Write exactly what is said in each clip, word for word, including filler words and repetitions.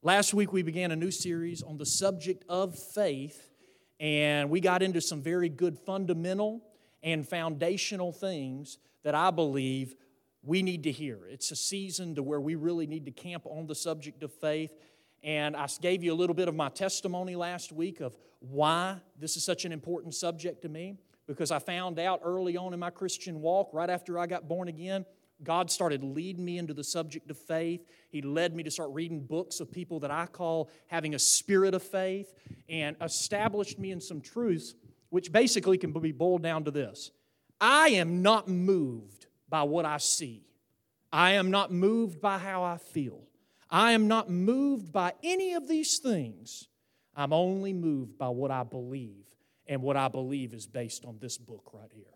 Last week we began a new series on the subject of faith, and we got into some very good fundamental and foundational things that I believe we need to hear. It's a season to where we really need to camp on the subject of faith, and I gave you a little bit of my testimony last week of why this is such an important subject to me, because I found out early on in my Christian walk, right after I got born again, God started leading me into the subject of faith. He led me to start reading books of people that I call having a spirit of faith, and established me in some truths which basically can be boiled down to this. I am not moved by what I see. I am not moved by how I feel. I am not moved by any of these things. I'm only moved by what I believe, and what I believe is based on this book right here.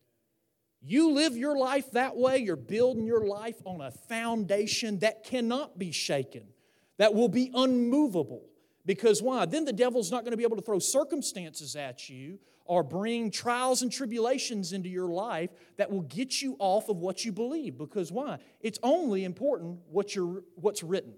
You live your life that way, you're building your life on a foundation that cannot be shaken, that will be unmovable. Because why? Then the devil's not going to be able to throw circumstances at you or bring trials and tribulations into your life that will get you off of what you believe. Because why? It's only important what you're, what's written.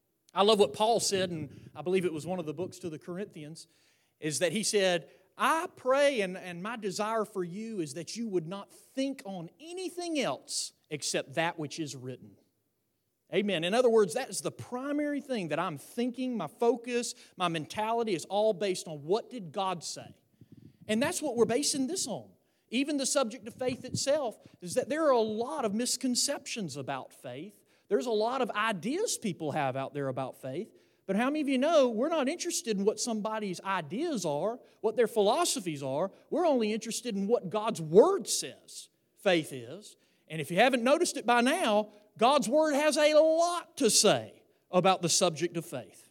I love what Paul said, and I believe it was one of the books to the Corinthians, is that he said, I pray and, and my desire for you is that you would not think on anything else except that which is written. Amen. In other words, that is the primary thing that I'm thinking, my focus, my mentality is all based on what did God say. And that's what we're basing this on. Even the subject of faith itself is that there are a lot of misconceptions about faith. There's a lot of ideas people have out there about faith. But how many of you know we're not interested in what somebody's ideas are, what their philosophies are. We're only interested in what God's Word says faith is. And if you haven't noticed it by now, God's Word has a lot to say about the subject of faith.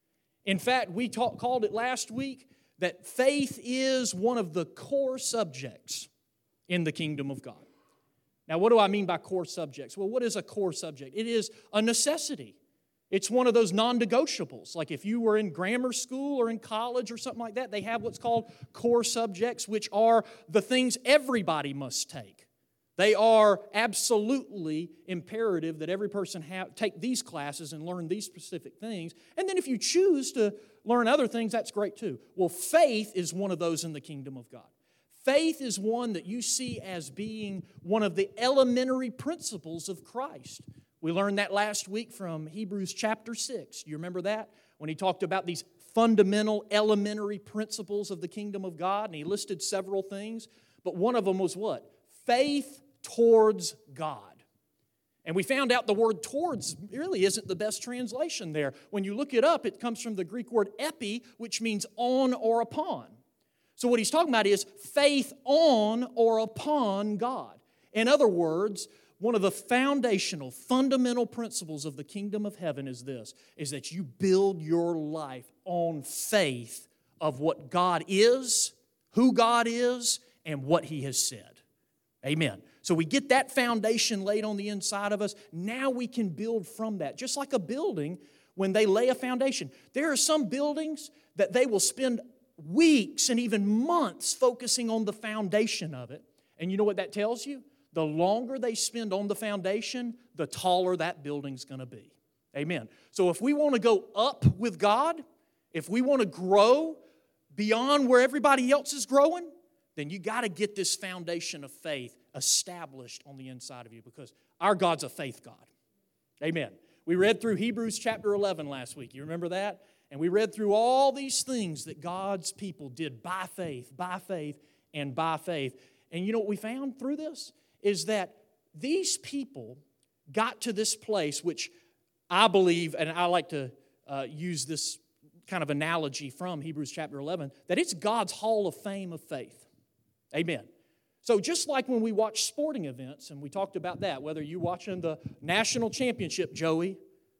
In fact, we talk, called it last week that faith is one of the core subjects in the kingdom of God. Now, what do I mean by core subjects? Well, what is a core subject? It is a necessity. It's one of those non-negotiables. Like if you were in grammar school or in college or something like that, they have what's called core subjects, which are the things everybody must take. They are absolutely imperative that every person have, take these classes and learn these specific things. And then if you choose to learn other things, that's great too. Well, faith is one of those in the kingdom of God. Faith is one that you see as being one of the elementary principles of Christ. We learned that last week from Hebrews chapter six. You remember that? When he talked about these fundamental, elementary principles of the kingdom of God, and he listed several things. But one of them was what? Faith towards God. And we found out the word towards really isn't the best translation there. When you look it up, it comes from the Greek word epi, which means on or upon. So what he's talking about is faith on or upon God. In other words, one of the foundational, fundamental principles of the kingdom of heaven is this, is that you build your life on faith of what God is, who God is, and what He has said. Amen. So we get that foundation laid on the inside of us. Now we can build from that. Just like a building, when they lay a foundation. There are some buildings that they will spend weeks and even months focusing on the foundation of it. And you know what that tells you? The longer they spend on the foundation, the taller that building's going to be. Amen. So if we want to go up with God, if we want to grow beyond where everybody else is growing, then you got to get this foundation of faith established on the inside of you, because our God's a faith God. Amen. We read through Hebrews chapter eleven last week. You remember that? And we read through all these things that God's people did by faith, by faith, and by faith. And you know what we found through this? Is that these people got to this place, which I believe, and I like to uh, use this kind of analogy from Hebrews chapter eleven, that it's God's hall of fame of faith. Amen. So just like when we watch sporting events, and we talked about that, whether you're watching the national championship, Joey,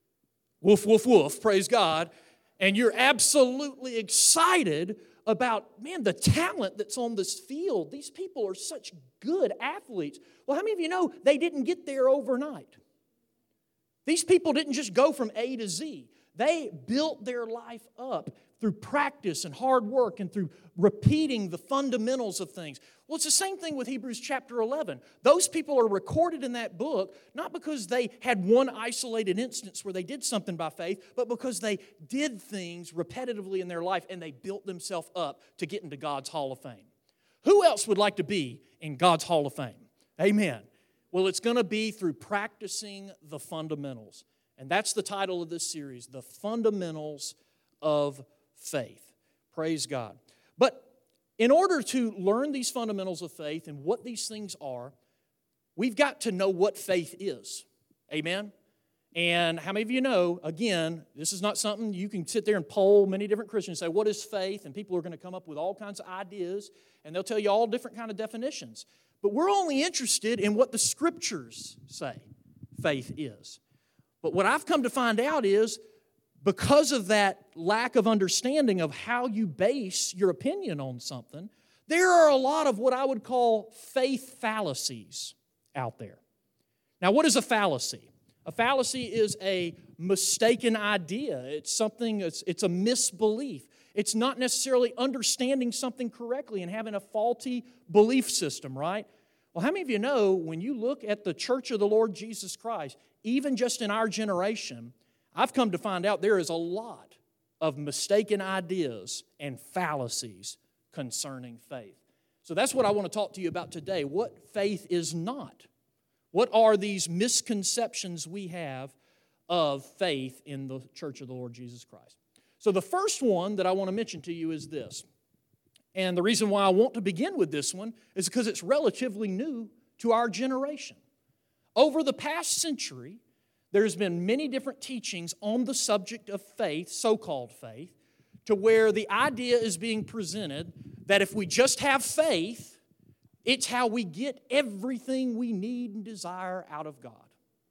woof, woof, woof, praise God, and you're absolutely excited about, man, the talent that's on this field. These people are such good athletes. Well, how many of you know they didn't get there overnight? These people didn't just go from A to Z. They built their life up through practice and hard work and through repeating the fundamentals of things. Well, it's the same thing with Hebrews chapter eleven. Those people are recorded in that book not because they had one isolated instance where they did something by faith, but because they did things repetitively in their life and they built themselves up to get into God's Hall of Fame. Who else would like to be in God's Hall of Fame? Amen. Well, it's going to be through practicing the fundamentals. And that's the title of this series, The Fundamentals of Faith. Praise God. But in order to learn these fundamentals of faith and what these things are, we've got to know what faith is. Amen? And how many of you know, again, this is not something you can sit there and poll many different Christians and say, what is faith? And people are going to come up with all kinds of ideas, and they'll tell you all different kind of definitions. But we're only interested in what the Scriptures say faith is. But what I've come to find out is, because of that lack of understanding of how you base your opinion on something, there are a lot of what I would call faith fallacies out there. Now, what is a fallacy? A fallacy is a mistaken idea. It's something, it's, it's a misbelief. It's not necessarily understanding something correctly and having a faulty belief system, right? Well, how many of you know when you look at the Church of the Lord Jesus Christ, even just in our generation, I've come to find out there is a lot of mistaken ideas and fallacies concerning faith. So that's what I want to talk to you about today, what faith is not. What are these misconceptions we have of faith in the Church of the Lord Jesus Christ? So the first one that I want to mention to you is this. And the reason why I want to begin with this one is because it's relatively new to our generation. Over the past century, there's been many different teachings on the subject of faith, so-called faith, to where the idea is being presented that if we just have faith, it's how we get everything we need and desire out of God.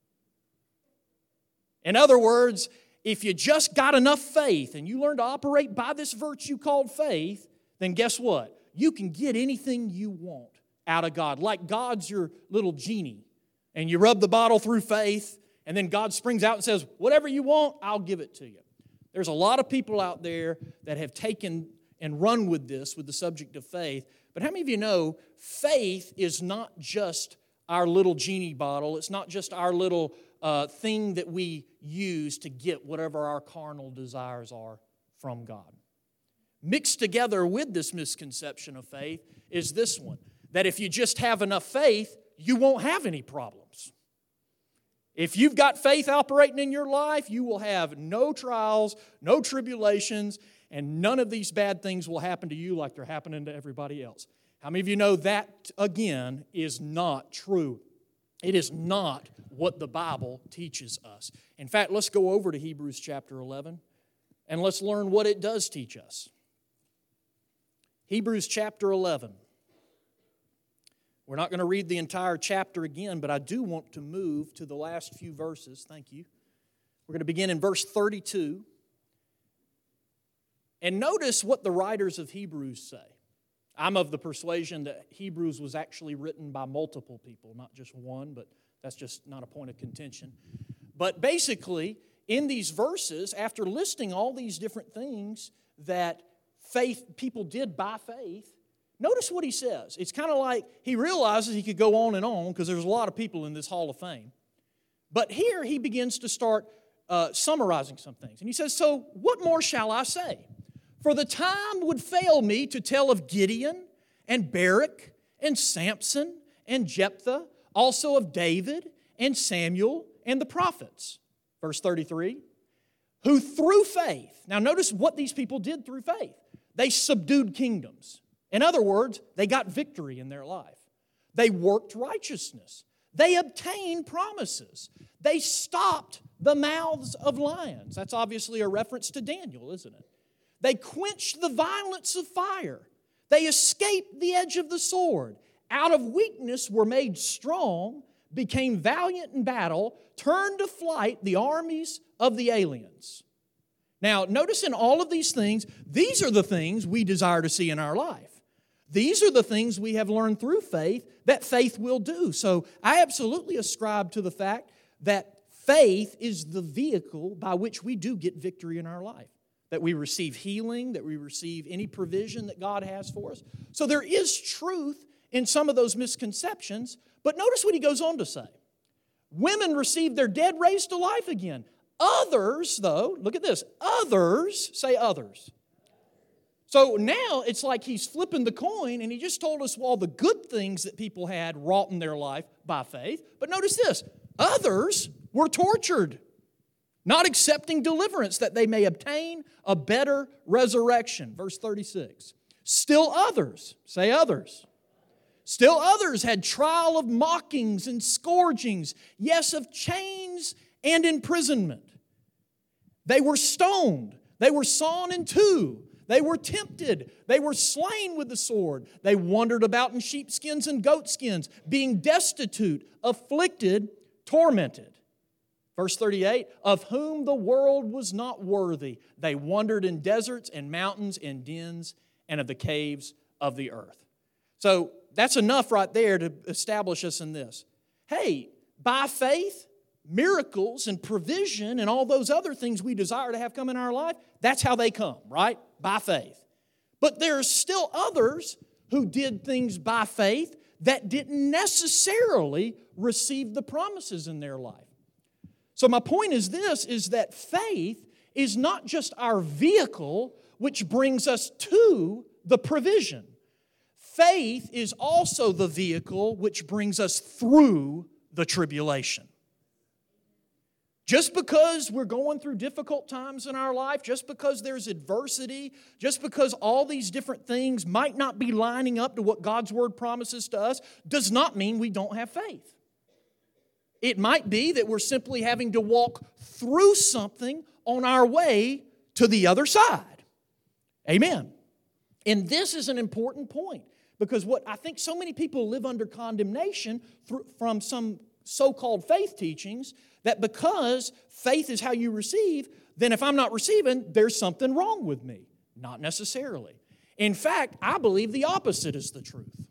In other words, if you just got enough faith and you learn to operate by this virtue called faith, then guess what? You can get anything you want out of God. Like God's your little genie, and you rub the bottle through faith, and then God springs out and says, whatever you want, I'll give it to you. There's a lot of people out there that have taken and run with this, with the subject of faith. But how many of you know faith is not just our little genie bottle. It's not just our little uh, thing that we use to get whatever our carnal desires are from God. Mixed together with this misconception of faith is this one, that if you just have enough faith, you won't have any problems. If you've got faith operating in your life, you will have no trials, no tribulations, and none of these bad things will happen to you like they're happening to everybody else. How many of you know that, again, is not true? It is not what the Bible teaches us. In fact, let's go over to Hebrews chapter eleven, and let's learn what it does teach us. Hebrews chapter eleven. We're not going to read the entire chapter again, but I do want to move to the last few verses. Thank you. We're going to begin in verse thirty-two. And notice what the writers of Hebrews say. I'm of the persuasion that Hebrews was actually written by multiple people, not just one, but that's just not a point of contention. But basically, in these verses, after listing all these different things that faith people did by faith, notice what he says. It's kind of like he realizes he could go on and on because there's a lot of people in this Hall of Fame. But here he begins to start uh, summarizing some things. And he says, so what more shall I say? For the time would fail me to tell of Gideon and Barak and Samson and Jephthah, also of David and Samuel and the prophets. Verse thirty-three, who through faith, now notice what these people did through faith. They subdued kingdoms. In other words, they got victory in their life. They worked righteousness. They obtained promises. They stopped the mouths of lions. That's obviously a reference to Daniel, isn't it? They quenched the violence of fire. They escaped the edge of the sword. Out of weakness were made strong, became valiant in battle, turned to flight the armies of the aliens. Now, notice in all of these things, these are the things we desire to see in our life. These are the things we have learned through faith that faith will do. So I absolutely ascribe to the fact that Faith is the vehicle by which we do get victory in our life, that we receive healing, that we receive any provision that God has for us. So there is truth in some of those misconceptions, but notice what he goes on to say. Women receive their dead raised to life again. Others, though, look at this, others, say others. So now it's like he's flipping the coin, and he just told us all the good things that people had wrought in their life by faith. But notice this, others were tortured, not accepting deliverance that they may obtain a better resurrection. Verse thirty-six. Still others, say others. Still others had trial of mockings and scourgings, yes, of chains and imprisonment. They were stoned. They were sawn in two. They were tempted. They were slain with the sword. They wandered about in sheepskins and goatskins, being destitute, afflicted, tormented. Verse thirty-eight, of whom the world was not worthy. They wandered in deserts and mountains and dens and of the caves of the earth. So that's enough right there to establish us in this. Hey, by faith, miracles and provision and all those other things we desire to have come in our life, that's how they come, right? By faith. But there are still others who did things by faith that didn't necessarily receive the promises in their life. So my point is this, is that faith is not just our vehicle which brings us to the provision. Faith is also the vehicle which brings us through the tribulation. Just because we're going through difficult times in our life, just because there's adversity, just because all these different things might not be lining up to what God's Word promises to us, does not mean we don't have faith. It might be that we're simply having to walk through something on our way to the other side. Amen. And this is an important point, because what I think so many people live under condemnation from some so-called faith teachings, that because faith is how you receive, then if I'm not receiving, there's something wrong with me. Not necessarily. In fact, I believe the opposite is the truth.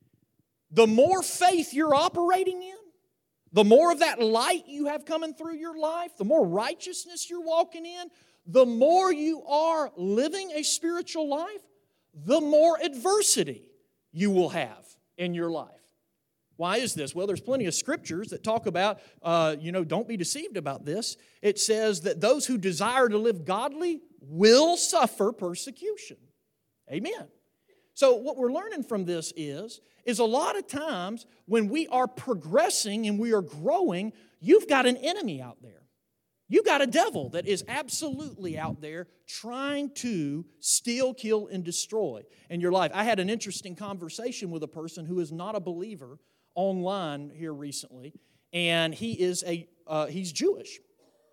The more faith you're operating in, the more of that light you have coming through your life, the more righteousness you're walking in, the more you are living a spiritual life, the more adversity you will have in your life. Why is this? Well, there's plenty of scriptures that talk about, uh, you know, don't be deceived about this. It says that those who desire to live godly will suffer persecution. Amen. So what we're learning from this is, is a lot of times when we are progressing and we are growing, you've got an enemy out there. You've got a devil that is absolutely out there trying to steal, kill, and destroy in your life. I had an interesting conversation with a person who is not a believer online here recently, and he is a uh, he's Jewish,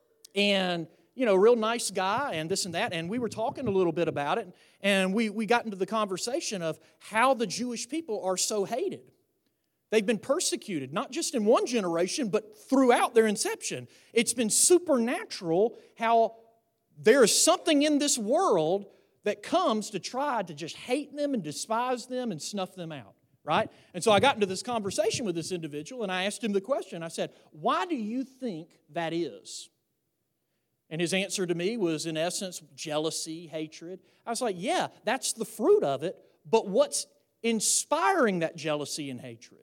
and you know, real nice guy, and this and that, and we were talking a little bit about it, and we we got into the conversation of how the Jewish people are so hated. They've been persecuted, not just in one generation, but throughout their inception. It's been supernatural how there is something in this world that comes to try to just hate them and despise them and snuff them out. Right? And so I got into this conversation with this individual, and I asked him the question. I said, why do you think that is? And his answer to me was, in essence, jealousy, hatred. I was like, yeah, that's the fruit of it, but what's inspiring that jealousy and hatred?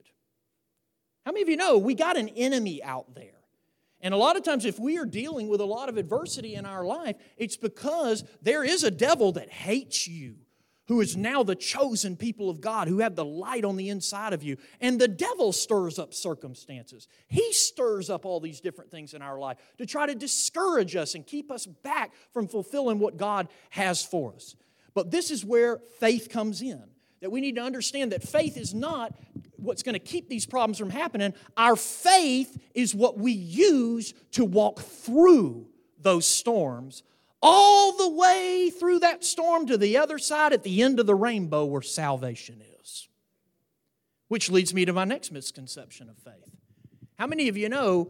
How many of you know we got an enemy out there? And a lot of times if we are dealing with a lot of adversity in our life, it's because there is a devil that hates you, who is now the chosen people of God, who have the light on the inside of you. And the devil stirs up circumstances. He stirs up all these different things in our life to try to discourage us and keep us back from fulfilling what God has for us. But this is where faith comes in, that we need to understand that faith is not what's going to keep these problems from happening. Our faith is what we use to walk through those storms, all the way through that storm to the other side at the end of the rainbow where salvation is. Which leads me to my next misconception of faith. How many of you know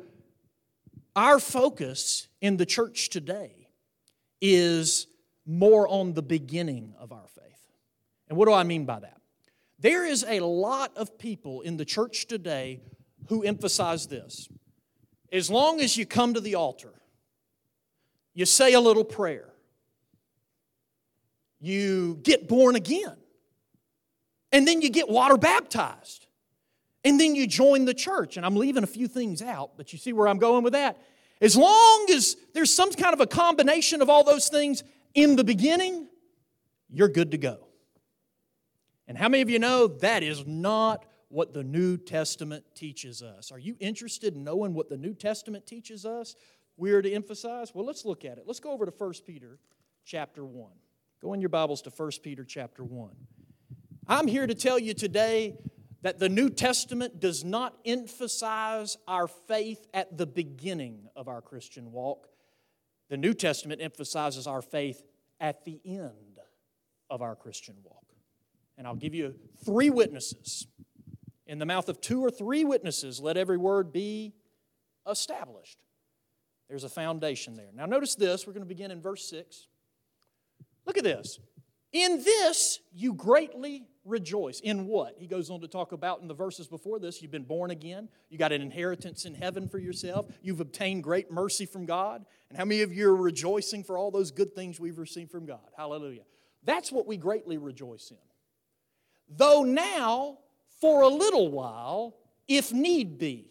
our focus in the church today is more on the beginning of our faith? And what do I mean by that? There is a lot of people in the church today who emphasize this. as long as you come to the altar, you say a little prayer, you get born again, and then you get water baptized, and then you join the church. And I'm leaving a few things out, but you see where I'm going with that. As long as there's some kind of a combination of all those things in the beginning, you're good to go. And how many of you know that is not what the New Testament teaches us? Are you interested in knowing what the New Testament teaches us? We're to emphasize? Well, let's look at it. Let's go over to First Peter chapter one. Go in your Bibles to First Peter chapter one. I'm here to tell you today that the New Testament does not emphasize our faith at the beginning of our Christian walk. The New Testament emphasizes our faith at the end of our Christian walk. And I'll give you three witnesses. In the mouth of two or three witnesses, let every word be established. There's a foundation there. Now notice this. We're going to begin in verse six. Look at this. In this you greatly rejoice. In what? He goes on to talk about in the verses before this. You've been born again. You got an inheritance in heaven for yourself. You've obtained great mercy from God. And how many of you are rejoicing for all those good things we've received from God? Hallelujah. That's what we greatly rejoice in. Though now, for a little while, if need be.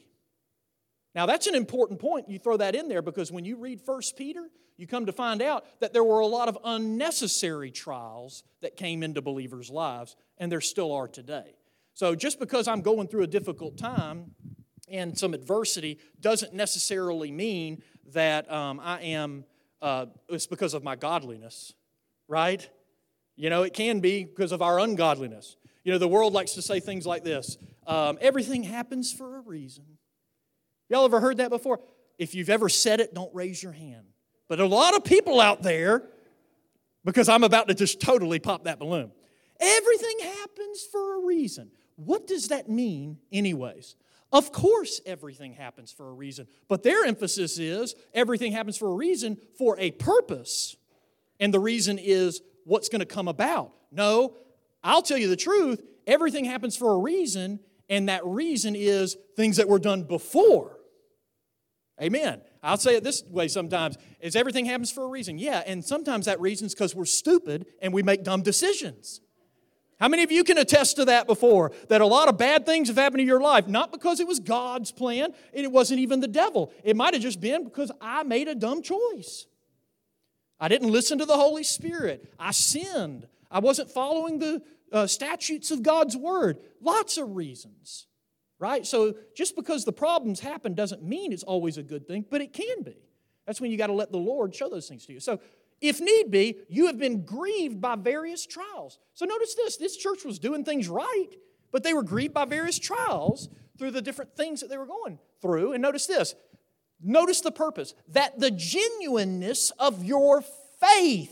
Now that's an important point. You throw that in there because when you read First Peter, you come to find out that there were a lot of unnecessary trials that came into believers' lives, and there still are today. So just because I'm going through a difficult time and some adversity doesn't necessarily mean that um, I am, uh, it's because of my godliness, right? You know, it can be because of our ungodliness. You know, the world likes to say things like this, um, everything happens for a reason. Y'all ever heard that before? If you've ever said it, don't raise your hand. But a lot of people out there, because I'm about to just totally pop that balloon, everything happens for a reason. What does that mean anyways? Of course everything happens for a reason, but their emphasis is everything happens for a reason for a purpose, and the reason is what's going to come about. No, I'll tell you the truth, everything happens for a reason, and that reason is things that were done before. Amen. I'll say it this way sometimes, is everything happens for a reason. Yeah, and sometimes that reason is because we're stupid and we make dumb decisions. How many of you can attest to that before? That a lot of bad things have happened in your life, not because it was God's plan, and it wasn't even the devil. It might have just been because I made a dumb choice. I didn't listen to the Holy Spirit. I sinned. I wasn't following the uh, statutes of God's Word. Lots of reasons. Right? So just because the problems happen doesn't mean it's always a good thing, but it can be. That's when you got to let the Lord show those things to you. So if need be, you have been grieved by various trials. So notice this, this church was doing things right, but they were grieved by various trials through the different things that they were going through. And notice this, notice the purpose, that the genuineness of your faith,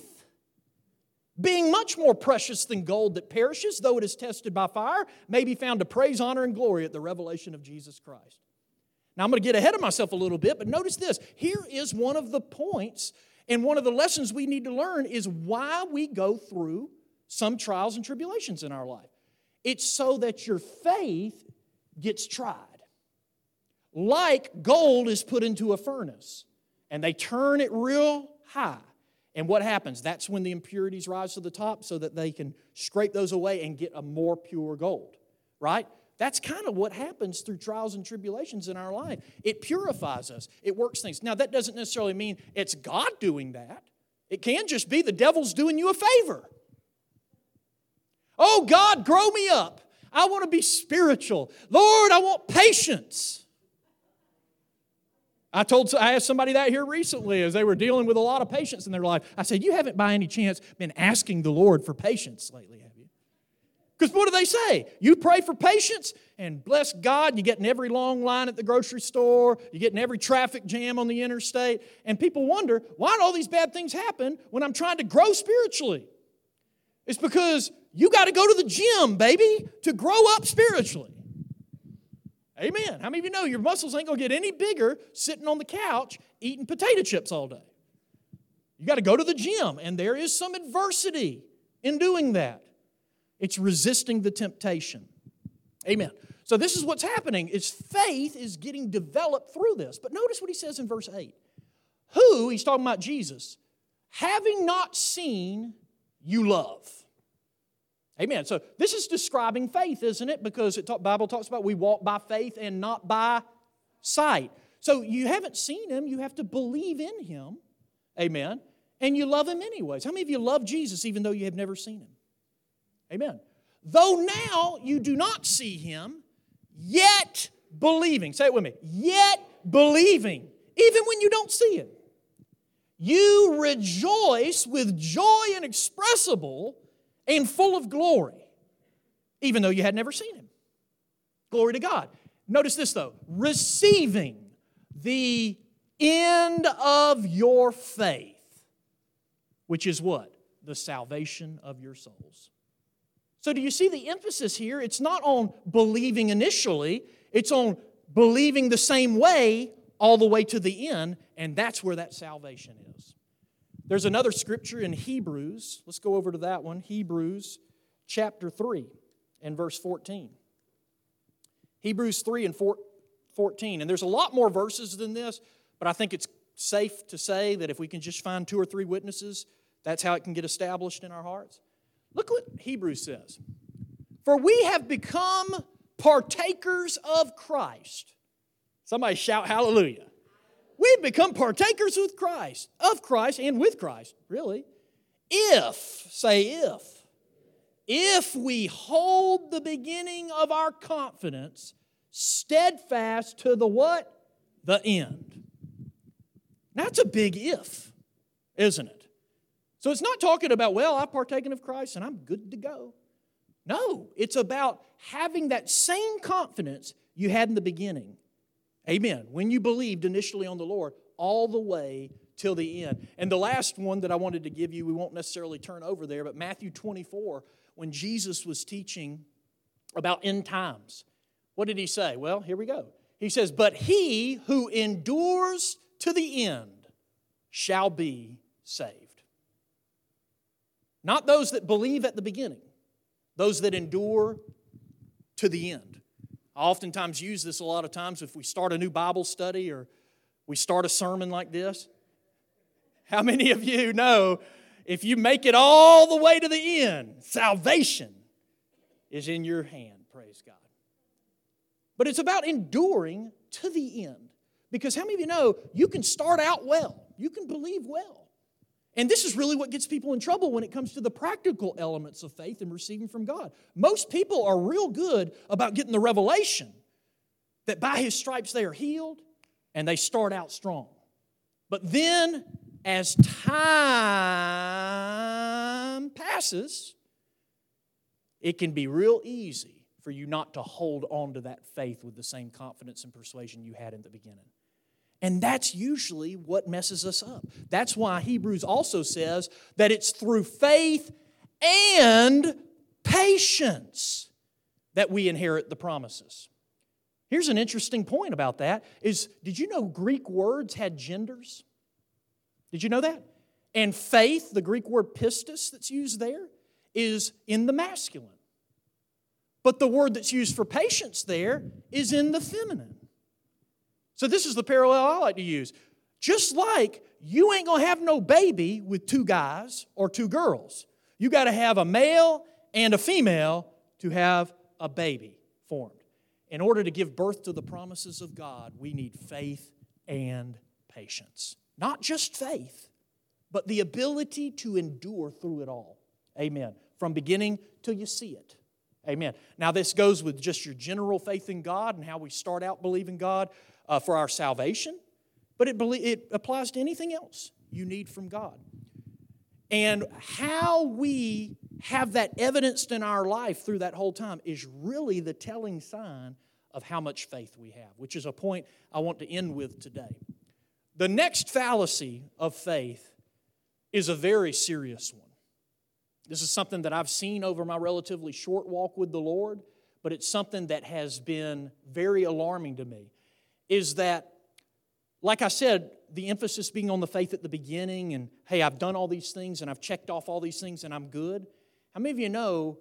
being much more precious than gold that perishes, though it is tested by fire, may be found to praise, honor, and glory at the revelation of Jesus Christ. Now, I'm going to get ahead of myself a little bit, but notice this. Here is one of the points, and one of the lessons we need to learn is why we go through some trials and tribulations in our life. It's so that your faith gets tried. Like gold is put into a furnace, and they turn it real high. And what happens? That's when the impurities rise to the top so that they can scrape those away and get a more pure gold, right? That's kind of what happens through trials and tribulations in our life. It purifies us. It works things. Now, that doesn't necessarily mean it's God doing that. It can just be the devil's doing you a favor. Oh, God, grow me up. I want to be spiritual. Lord, I want patience. I told, I asked somebody that here recently as they were dealing with a lot of patience in their life. I said, you haven't by any chance been asking the Lord for patience lately, have you? Because what do they say? You pray for patience, and bless God, you get in every long line at the grocery store, you get in every traffic jam on the interstate, and people wonder, why do all these bad things happen when I'm trying to grow spiritually? It's because you got to go to the gym, baby, to grow up spiritually. Amen. How many of you know your muscles ain't going to get any bigger sitting on the couch eating potato chips all day? You got to go to the gym, and there is some adversity in doing that. It's resisting the temptation. Amen. So this is what's happening, is faith is getting developed through this. But notice what he says in verse eight. Who, he's talking about Jesus, having not seen, you love. Amen. So this is describing faith, isn't it? Because the Bible talks about we walk by faith and not by sight. So you haven't seen Him, you have to believe in Him. Amen. And you love Him anyways. How many of you love Jesus even though you have never seen Him? Amen. Though now you do not see Him, yet believing. Say it with me. Yet believing, even when you don't see Him. You rejoice with joy inexpressible and full of glory, even though you had never seen Him. Glory to God. Notice this though. Receiving the end of your faith, which is what? The salvation of your souls. So do you see the emphasis here? It's not on believing initially. It's on believing the same way all the way to the end, and that's where that salvation is. There's another scripture in Hebrews. Let's go over to that one. Hebrews chapter three and verse fourteen. Hebrews three and fourteen. And there's a lot more verses than this, but I think it's safe to say that if we can just find two or three witnesses, that's how it can get established in our hearts. Look what Hebrews says. For we have become partakers of Christ. Somebody shout hallelujah. We've become partakers with Christ, of Christ and with Christ, really. If, say if, if we hold the beginning of our confidence steadfast to the what? The end. That's a big if, isn't it? So it's not talking about, well, I've partaken of Christ and I'm good to go. No, it's about having that same confidence you had in the beginning. Amen. When you believed initially on the Lord, all the way till the end. And the last one that I wanted to give you, we won't necessarily turn over there, but Matthew twenty-four, when Jesus was teaching about end times, what did He say? Well, here we go. He says, but he who endures to the end shall be saved. Not those that believe at the beginning, those that endure to the end. I oftentimes use this a lot of times if we start a new Bible study or we start a sermon like this. How many of you know if you make it all the way to the end, salvation is in your hand, praise God. But it's about enduring to the end. Because how many of you know you can start out well, you can believe well. And this is really what gets people in trouble when it comes to the practical elements of faith and receiving from God. Most people are real good about getting the revelation that by His stripes they are healed and they start out strong. But then, as time passes, it can be real easy for you not to hold on to that faith with the same confidence and persuasion you had in the beginning. And that's usually what messes us up. That's why Hebrews also says that it's through faith and patience that we inherit the promises. Here's an interesting point about that is, did you know Greek words had genders? Did you know that? And faith, the Greek word pistis that's used there, is in the masculine. But the word that's used for patience there is in the feminine. So this is the parallel I like to use. Just like you ain't going to have no baby with two guys or two girls. You got to have a male and a female to have a baby formed. In order to give birth to the promises of God, we need faith and patience. Not just faith, but the ability to endure through it all. Amen. From beginning till you see it. Amen. Now this goes with just your general faith in God and how we start out believing God uh, for our salvation, but it, it applies to anything else you need from God. And how we have that evidenced in our life through that whole time is really the telling sign of how much faith we have, which is a point I want to end with today. The next fallacy of faith is a very serious one. This is something that I've seen over my relatively short walk with the Lord, but it's something that has been very alarming to me, is that, like I said, the emphasis being on the faith at the beginning and, hey, I've done all these things and I've checked off all these things and I'm good. How many of you know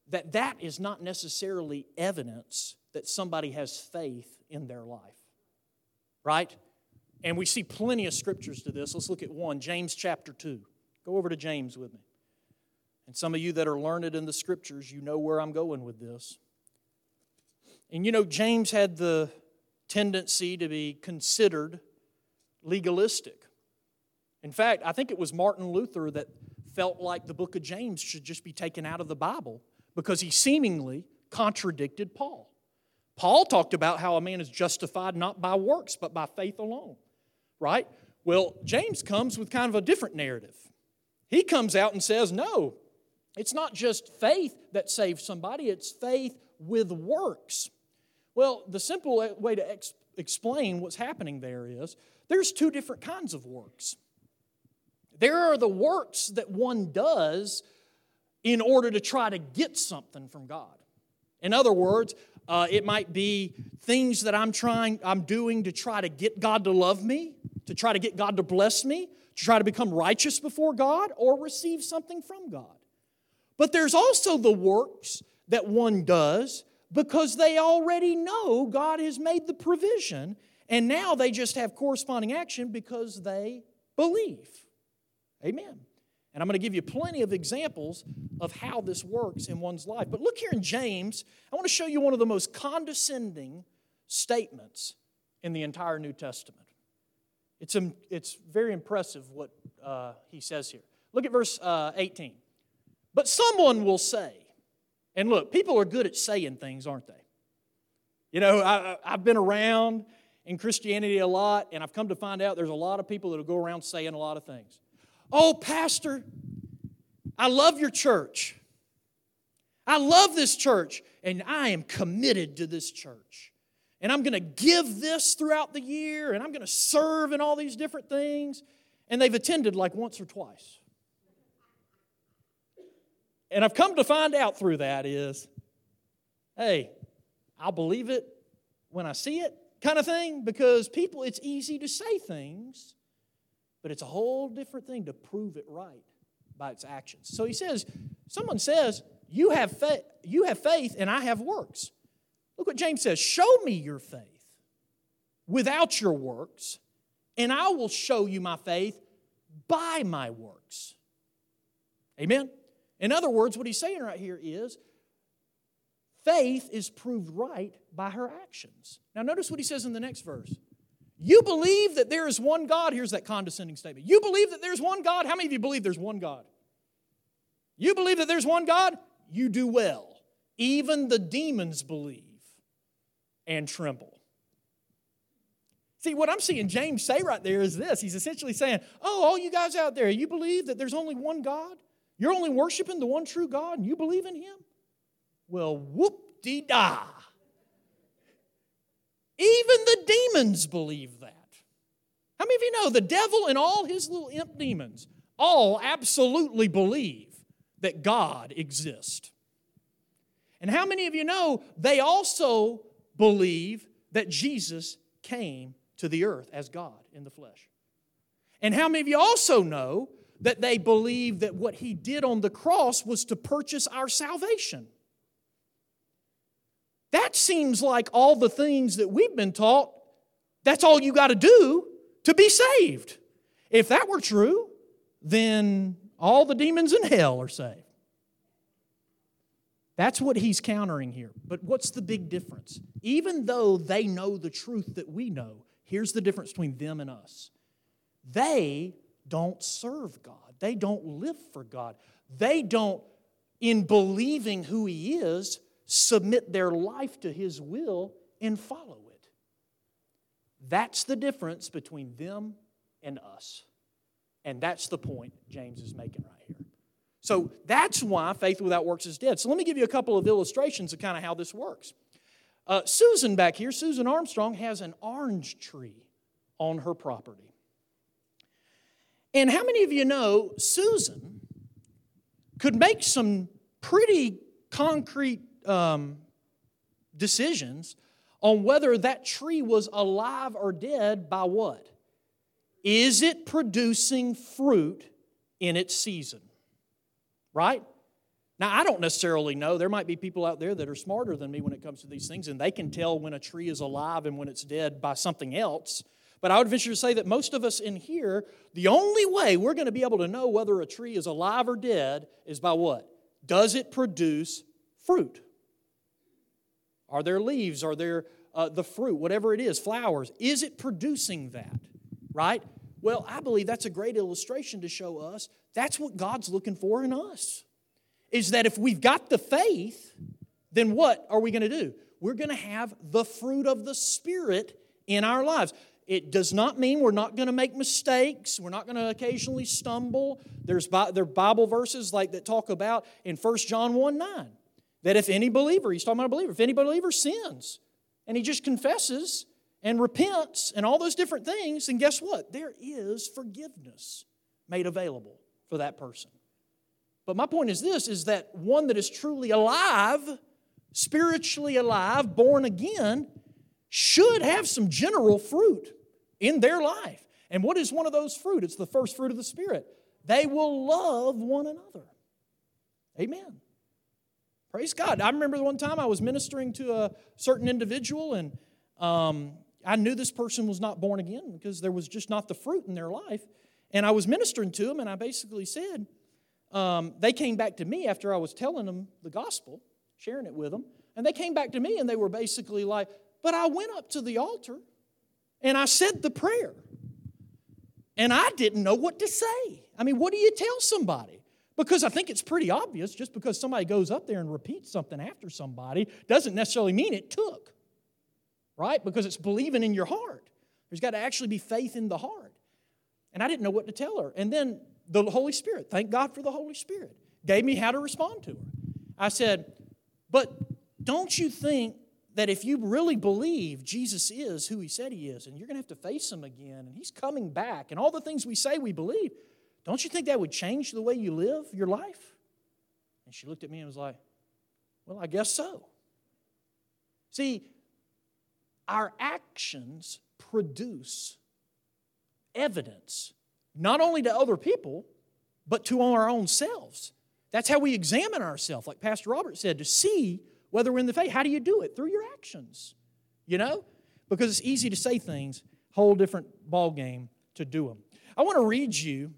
that that is not necessarily evidence that somebody has faith in their life. Right? And we see plenty of scriptures to this. Let's look at one, James chapter two. Go over to James with me. And some of you that are learned in the scriptures, you know where I'm going with this. And you know, James had the tendency to be considered legalistic. In fact, I think it was Martin Luther that felt like the book of James should just be taken out of the Bible because he seemingly contradicted Paul. Paul talked about how a man is justified not by works, but by faith alone. Right? Well, James comes with kind of a different narrative. He comes out and says, no, it's not just faith that saves somebody, it's faith with works. Well, the simple way to ex- explain what's happening there is there's two different kinds of works. There are the works that one does in order to try to get something from God. In other words, uh, it might be things that I'm trying, I'm doing to try to get God to love me, to try to get God to bless me, to try to become righteous before God, or receive something from God. But there's also the works that one does because they already know God has made the provision, and now they just have corresponding action because they believe. Amen. And I'm going to give you plenty of examples of how this works in one's life. But look here in James, I want to show you one of the most condescending statements in the entire New Testament. It's, it's very impressive what uh, he says here. Look at verse uh, eighteen. But someone will say, and look, people are good at saying things, aren't they? You know, I, I've been around in Christianity a lot, and I've come to find out there's a lot of people that will go around saying a lot of things. Oh, Pastor, I love your church. I love this church, and I am committed to this church. And I'm going to give this throughout the year, and I'm going to serve in all these different things. And they've attended like once or twice. And I've come to find out through that is, hey, I'll believe it when I see it kind of thing, because people, it's easy to say things, but it's a whole different thing to prove it right by its actions. So he says, someone says, you have faith, you have faith and I have works. Look what James says, show me your faith without your works, and I will show you my faith by my works. Amen? In other words, what he's saying right here is, faith is proved right by her actions. Now notice what he says in the next verse. You believe that there is one God. Here's that condescending statement. You believe that there's one God. How many of you believe there's one God? You believe that there's one God? You do well. Even the demons believe and tremble. See, what I'm seeing James say right there is this. He's essentially saying, oh, all you guys out there, you believe that there's only one God? You're only worshiping the one true God and you believe in Him? Well, whoop-de-da. Even the demons believe that. How many of you know the devil and all his little imp demons all absolutely believe that God exists? And how many of you know they also believe that Jesus came to the earth as God in the flesh? And how many of you also know that they believe that what He did on the cross was to purchase our salvation? That seems like all the things that we've been taught, that's all you got to do to be saved. If that were true, then all the demons in hell are saved. That's what he's countering here. But what's the big difference? Even though they know the truth that we know, here's the difference between them and us. They don't serve God. They don't live for God. They don't, in believing who He is, submit their life to His will and follow it. That's the difference between them and us. And that's the point James is making right here. So that's why faith without works is dead. So let me give you a couple of illustrations of kind of how this works. Uh, Susan back here, Susan Armstrong, has an orange tree on her property. And how many of you know Susan could make some pretty concrete um, decisions on whether that tree was alive or dead by what? Is it producing fruit in its season? Right? Now, I don't necessarily know. There might be people out there that are smarter than me when it comes to these things, and they can tell when a tree is alive and when it's dead by something else. But I would venture to say that most of us in here, the only way we're going to be able to know whether a tree is alive or dead is by what? Does it produce fruit? Are there leaves? Are there uh, the fruit, whatever it is, flowers? Is it producing that, right? Well, I believe that's a great illustration to show us that's what God's looking for in us. Is that if we've got the faith, then what are we going to do? We're going to have the fruit of the Spirit in our lives. It does not mean we're not going to make mistakes. We're not going to occasionally stumble. There's there are Bible verses like that talk about in First John one nine that if any believer, he's talking about a believer, if any believer sins and he just confesses and repents and all those different things, then guess what? There is forgiveness made available for that person. But my point is this, is that one that is truly alive, spiritually alive, born again, should have some general fruit in their life. And what is one of those fruit? It's the first fruit of the Spirit. They will love one another. Amen. Praise God. I remember one time I was ministering to a certain individual, and um, I knew this person was not born again because there was just not the fruit in their life. And I was ministering to them, and I basically said, Um, they came back to me after I was telling them the gospel, sharing it with them, and they came back to me and they were basically like, but I went up to the altar and I said the prayer and I didn't know what to say. I mean, what do you tell somebody? Because I think it's pretty obvious, just because somebody goes up there and repeats something after somebody doesn't necessarily mean it took, right? Because it's believing in your heart. There's got to actually be faith in the heart. And I didn't know what to tell her. And then the Holy Spirit, thank God for the Holy Spirit, gave me how to respond to her. I said, but don't you think that if you really believe Jesus is who He said He is, and you're going to have to face Him again, and He's coming back, and all the things we say we believe, don't you think that would change the way you live your life? And she looked at me and was like, well, I guess so. See, our actions produce evidence, not only to other people, but to our own selves. That's how we examine ourselves, like Pastor Robert said, to see whether we're in the faith. How do you do it? Through your actions, you know? Because it's easy to say things, whole different ball game to do them. I want to read you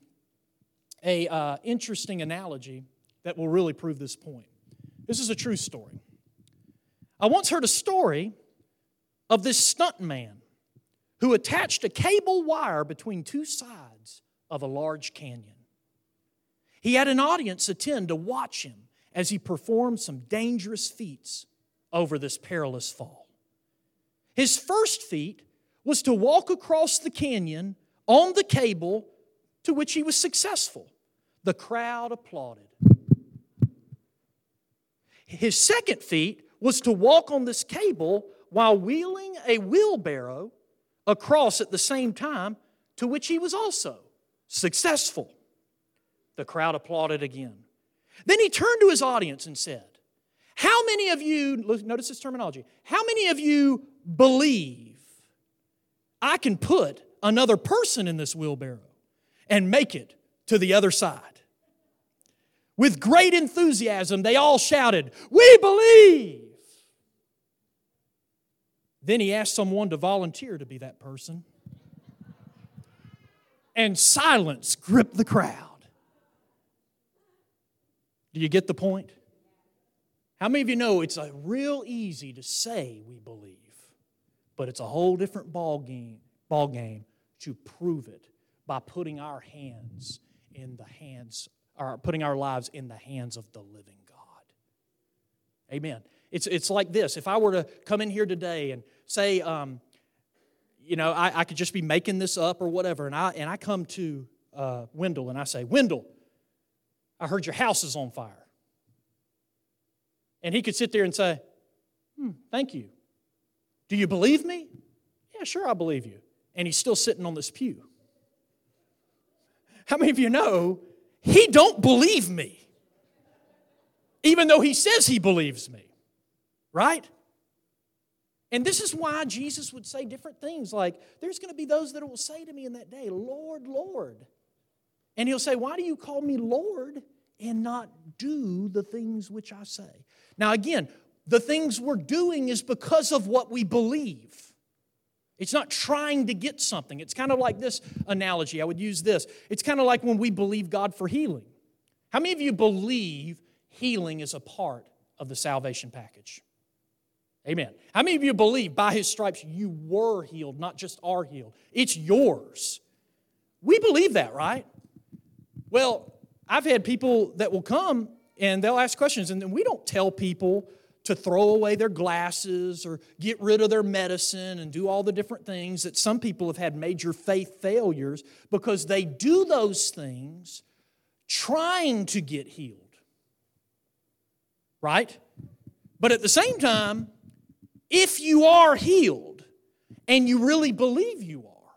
a uh, interesting analogy that will really prove this point. This is a true story. I once heard a story of this stuntman who attached a cable wire between two sides of a large canyon. He had an audience attend to watch him as he performed some dangerous feats over this perilous fall. His first feat was to walk across the canyon on the cable, to which he was successful. The crowd applauded. His second feat was to walk on this cable while wheeling a wheelbarrow across at the same time, to which he was also successful. The crowd applauded again. Then he turned to his audience and said, how many of you, notice this terminology, how many of you believe I can put another person in this wheelbarrow and make it to the other side? With great enthusiasm, they all shouted, we believe! Then he asked someone to volunteer to be that person. And silence gripped the crowd. Do you get the point? How many of you know it's a real easy to say we believe, but it's a whole different ball game, ball game to prove it by putting our hands in the hands, or putting our lives in the hands of the living God. Amen. It's, it's like this. If I were to come in here today and say, um, you know, I, I could just be making this up or whatever, and I, and I come to uh, Wendell and I say, Wendell, I heard your house is on fire. And he could sit there and say, hmm, thank you. Do you believe me? Yeah, sure, I believe you. And he's still sitting on this pew. How many of you know he don't believe me, even though he says he believes me, right? And this is why Jesus would say different things like, there's going to be those that will say to me in that day, Lord, Lord. And he'll say, why do you call me Lord and not do the things which I say. Now again, the things we're doing is because of what we believe. It's not trying to get something. It's kind of like this analogy. I would use this. It's kind of like when we believe God for healing. How many of you believe healing is a part of the salvation package? Amen. How many of you believe by His stripes you were healed, not just are healed? It's yours. We believe that, right? Well, I've had people that will come and they'll ask questions, and then we don't tell people to throw away their glasses or get rid of their medicine and do all the different things that some people have had major faith failures because they do those things trying to get healed. Right? But at the same time, if you are healed and you really believe you are,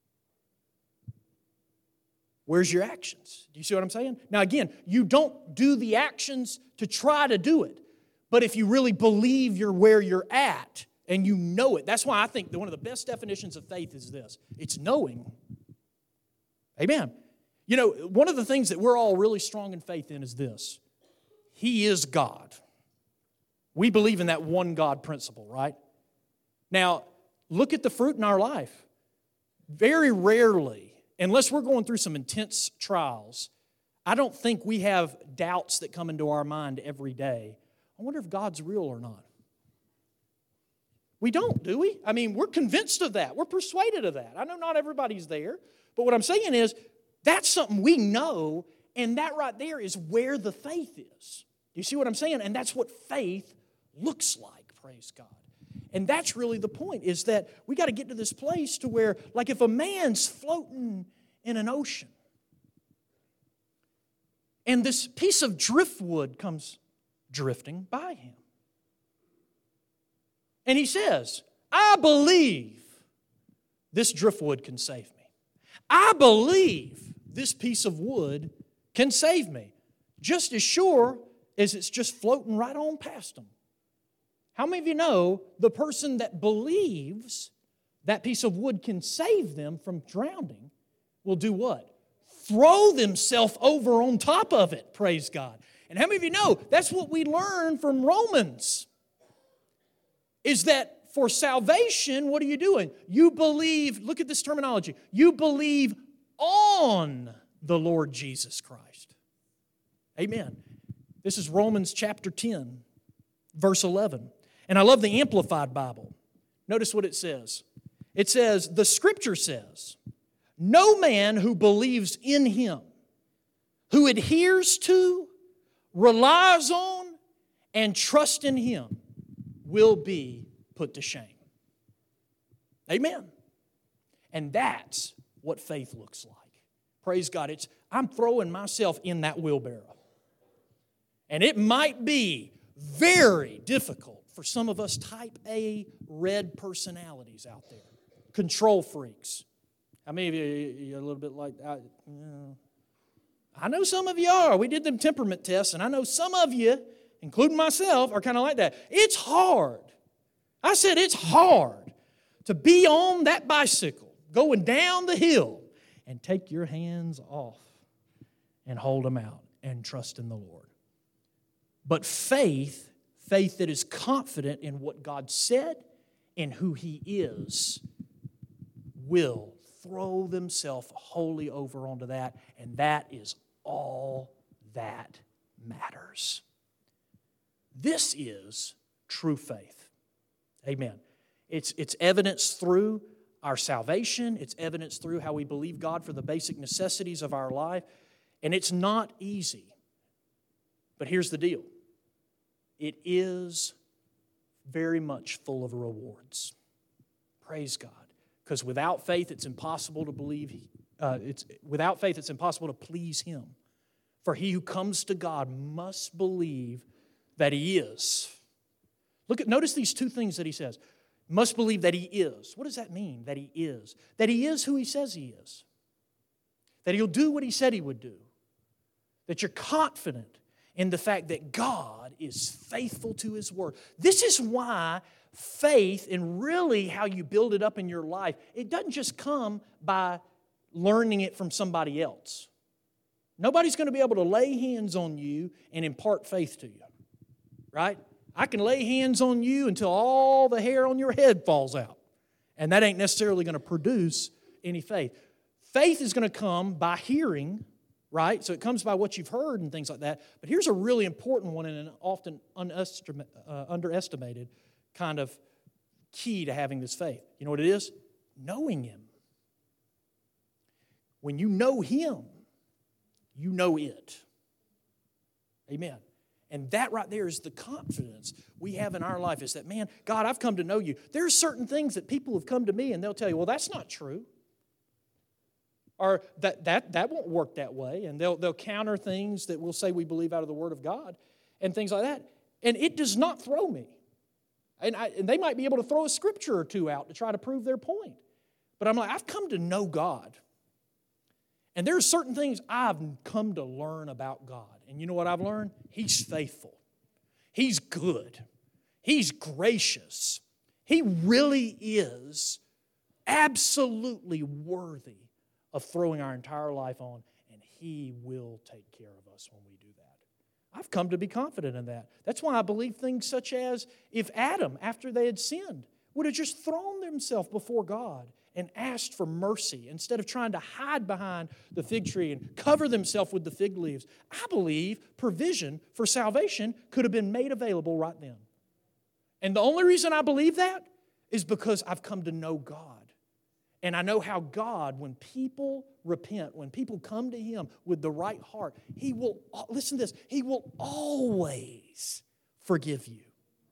where's your actions? Do you see what I'm saying? Now again, you don't do the actions to try to do it. But if you really believe you're where you're at and you know it, that's why I think that one of the best definitions of faith is this. It's knowing. Amen. You know, one of the things that we're all really strong in faith in is this. He is God. We believe in that one God principle, right? Now, look at the fruit in our life. Very rarely, unless we're going through some intense trials, I don't think we have doubts that come into our mind every day. I wonder if God's real or not. We don't, do we? I mean, we're convinced of that. We're persuaded of that. I know not everybody's there, but what I'm saying is that's something we know, and that right there is where the faith is. You see what I'm saying? And that's what faith looks like, praise God. And that's really the point, is that we got to get to this place to where, like if a man's floating in an ocean, and this piece of driftwood comes drifting by him. And he says, I believe this driftwood can save me. I believe this piece of wood can save me. Just as sure as it's just floating right on past him. How many of you know the person that believes that piece of wood can save them from drowning will do what? Throw themselves over on top of it, praise God. And how many of you know that's what we learn from Romans? Is that for salvation, what are you doing? You believe, look at this terminology, you believe on the Lord Jesus Christ. Amen. This is Romans chapter ten, verse eleven. And I love the Amplified Bible. Notice what it says. It says, the Scripture says, no man who believes in Him, who adheres to, relies on, and trusts in Him will be put to shame. Amen. And that's what faith looks like. Praise God. It's I'm throwing myself in that wheelbarrow. And it might be very difficult for some of us type A red personalities out there. Control freaks. How many of you you're a little bit like that? You know, I know some of you are. We did them temperament tests, and I know some of you, including myself, are kind of like that. It's hard. I said it's hard to be on that bicycle, going down the hill, and take your hands off and hold them out and trust in the Lord. But faith, faith that is confident in what God said and who He is, will throw themselves wholly over onto that, and that is all that matters. This is true faith. Amen. It's, it's evidence through our salvation. It's evidence through how we believe God for the basic necessities of our life. And it's not easy. But here's the deal. It is very much full of rewards. Praise God. Because without faith, it's impossible to believe. Uh, it's without faith, it's impossible to please Him. For he who comes to God must believe that He is. Look at, notice these two things that he says. Must believe that He is. What does that mean, that He is? That He is who He says He is. That He'll do what He said He would do. That you're confident in the fact that God is faithful to His word. This is why faith, and really how you build it up in your life, it doesn't just come by learning it from somebody else. Nobody's going to be able to lay hands on you and impart faith to you, right? I can lay hands on you until all the hair on your head falls out, and that ain't necessarily going to produce any faith. Faith is going to come by hearing, right? So it comes by what you've heard and things like that. But here's a really important one and an often unestima- uh, underestimated kind of key to having this faith. You know what it is? Knowing Him. When you know Him, you know it. Amen. And that right there is the confidence we have in our life, is that, man, God, I've come to know you. There are certain things that people have come to me and they'll tell you, well, that's not true. Or that that that won't work that way. And they'll, they'll counter things that we'll say we believe out of the Word of God and things like that. And it does not throw me. And, I, and they might be able to throw a scripture or two out to try to prove their point. But I'm like, I've come to know God. And there are certain things I've come to learn about God. And you know what I've learned? He's faithful. He's good. He's gracious. He really is absolutely worthy of throwing our entire life on, and He will take care of us when we do that. I've come to be confident in that. That's why I believe things such as if Adam, after they had sinned, would have just thrown themselves before God and asked for mercy instead of trying to hide behind the fig tree and cover themselves with the fig leaves, I believe provision for salvation could have been made available right then. And the only reason I believe that is because I've come to know God. And I know how God, when people repent, when people come to Him with the right heart, He will, listen to this, He will always forgive you.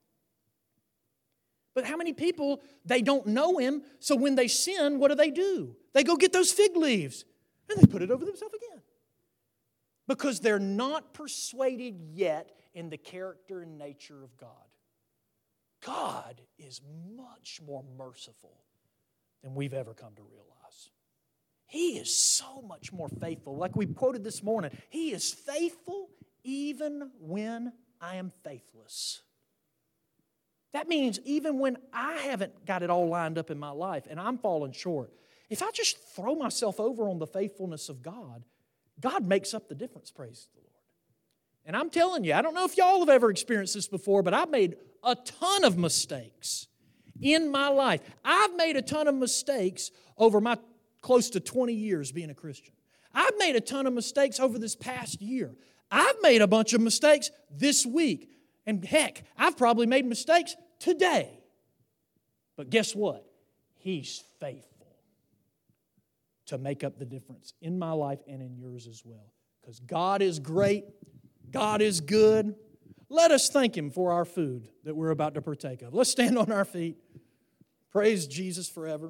But how many people, they don't know Him, so when they sin, what do they do? They go get those fig leaves, and they put it over themselves again. Because they're not persuaded yet in the character and nature of God. God is much more merciful than we've ever come to realize. He is so much more faithful. Like we quoted this morning, He is faithful even when I am faithless. That means even when I haven't got it all lined up in my life and I'm falling short, if I just throw myself over on the faithfulness of God, God makes up the difference, praise the Lord. And I'm telling you, I don't know if y'all have ever experienced this before, but I've made a ton of mistakes in my life. I've made a ton of mistakes over my close to twenty years being a Christian. I've made a ton of mistakes over this past year. I've made a bunch of mistakes this week. And heck, I've probably made mistakes today. But guess what? He's faithful to make up the difference in my life and in yours as well. Because God is great. God is good. Let us thank Him for our food that we're about to partake of. Let's stand on our feet. Praise Jesus forever.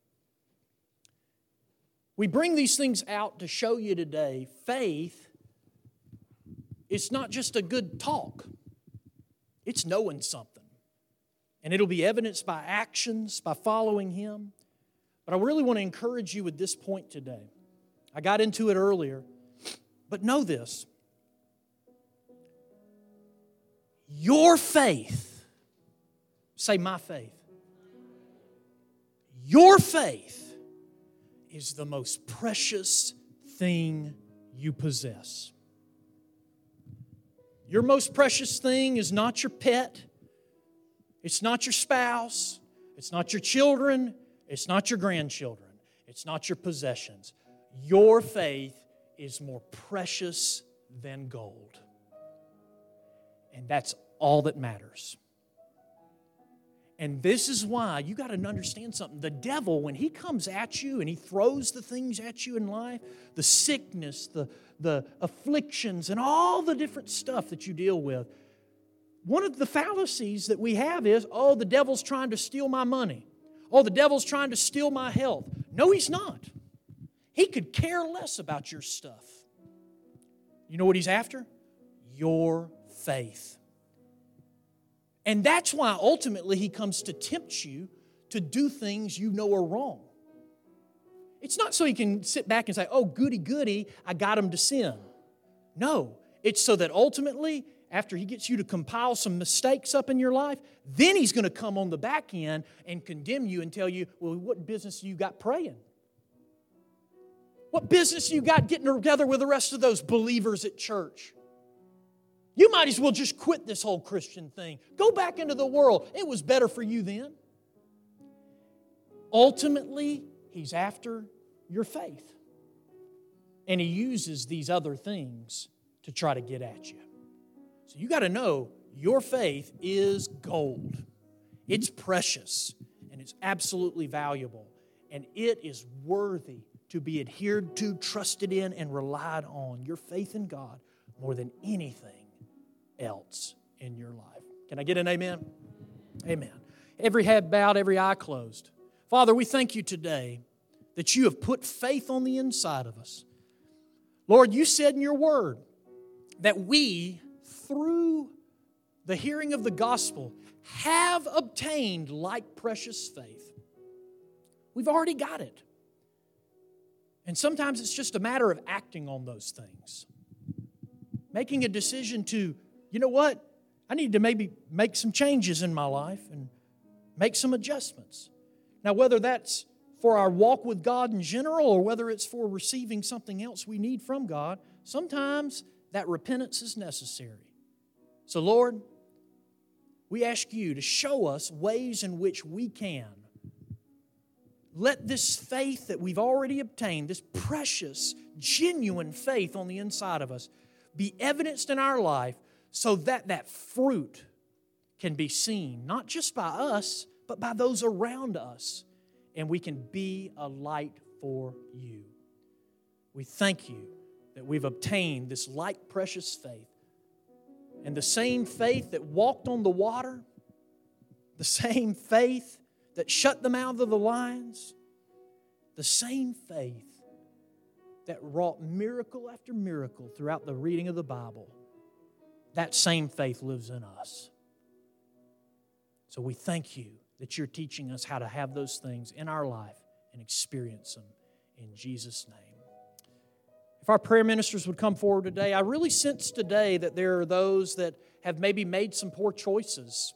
We bring these things out to show you today, faith, it's not just a good talk. It's knowing something. And it'll be evidenced by actions, by following Him. But I really want to encourage you with this point today. I got into it earlier. But know this. Your faith, say my faith. Your faith is the most precious thing you possess. Your most precious thing is not your pet. It's not your spouse. It's not your children. It's not your grandchildren. It's not your possessions. Your faith is more precious than gold. And that's all that matters. And this is why you got to understand something. The devil, when he comes at you and he throws the things at you in life, the sickness, the, the afflictions, and all the different stuff that you deal with, one of the fallacies that we have is, oh, the devil's trying to steal my money. Oh, the devil's trying to steal my health. No, he's not. He could care less about your stuff. You know what he's after? Your faith. And that's why ultimately he comes to tempt you to do things you know are wrong. It's not so he can sit back and say, oh, goody, goody, I got him to sin. No, it's so that ultimately, after he gets you to compile some mistakes up in your life, then he's going to come on the back end and condemn you and tell you, well, what business you got praying? What business you got getting together with the rest of those believers at church? You might as well just quit this whole Christian thing. Go back into the world. It was better for you then. Ultimately, He's after your faith. And He uses these other things to try to get at you. So you got to know your faith is gold. It's precious and it's absolutely valuable. And it is worthy to be adhered to, trusted in, and relied on. Your faith in God more than anything else in your life. Can I get an amen? Amen. Every head bowed, every eye closed. Father, we thank You today that You have put faith on the inside of us. Lord, You said in Your word that we, through the hearing of the gospel, have obtained like precious faith. We've already got it. And sometimes it's just a matter of acting on those things. Making a decision to, you know what? I need to maybe make some changes in my life and make some adjustments. Now, whether that's for our walk with God in general or whether it's for receiving something else we need from God, sometimes that repentance is necessary. So, Lord, we ask You to show us ways in which we can let this faith that we've already obtained, this precious, genuine faith on the inside of us, be evidenced in our life so that that fruit can be seen, not just by us, but by those around us, and we can be a light for You. We thank You that we've obtained this like precious faith. And the same faith that walked on the water, the same faith that shut the mouth of the lions, the same faith that wrought miracle after miracle throughout the reading of the Bible, that same faith lives in us. So we thank You that You're teaching us how to have those things in our life and experience them in Jesus' name. If our prayer ministers would come forward today, I really sense today that there are those that have maybe made some poor choices.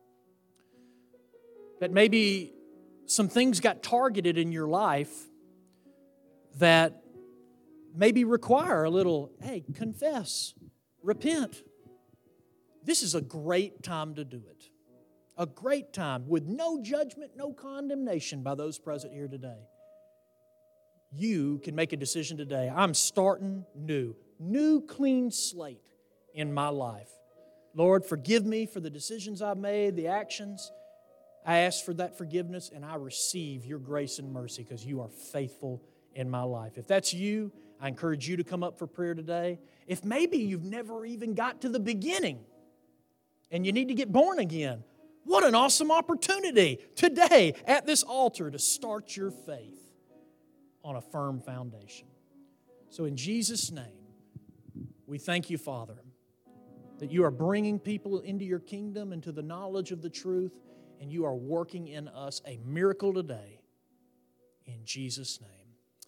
That maybe some things got targeted in your life that maybe require a little, hey, confess, repent. This is a great time to do it. A great time with no judgment, no condemnation by those present here today. You can make a decision today. I'm starting new. New, clean slate in my life. Lord, forgive me for the decisions I've made, the actions. I ask for that forgiveness, and I receive Your grace and mercy because You are faithful in my life. If that's you, I encourage you to come up for prayer today. If maybe you've never even got to the beginning and you need to get born again, what an awesome opportunity today at this altar to start your faith on a firm foundation. So in Jesus' name, we thank You, Father, that You are bringing people into Your kingdom, into the knowledge of the truth, and You are working in us a miracle today. In Jesus' name.